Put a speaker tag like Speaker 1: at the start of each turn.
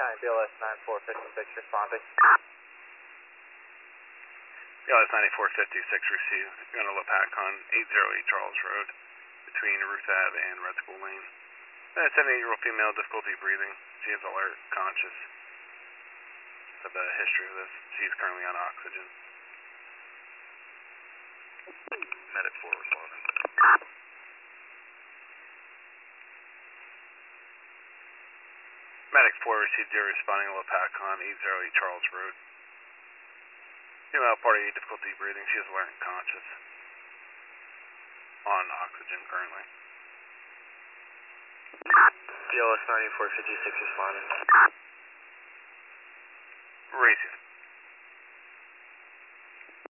Speaker 1: County BLS 9456 responding.
Speaker 2: BLS 9456 received. You're on a Lopatcon 808 Charles Road between Ruth Ave and Red School Lane. It's an 8-year-old female, difficulty breathing. She is alert, conscious. Of the history of this. She's currently on oxygen. Medic 4 responding. Medic 4 received your responding to Lopatcon 808 Charles Road. Female party, difficulty breathing. She is alert and conscious. On oxygen currently.
Speaker 1: BLS 9456 responding.
Speaker 2: Racing.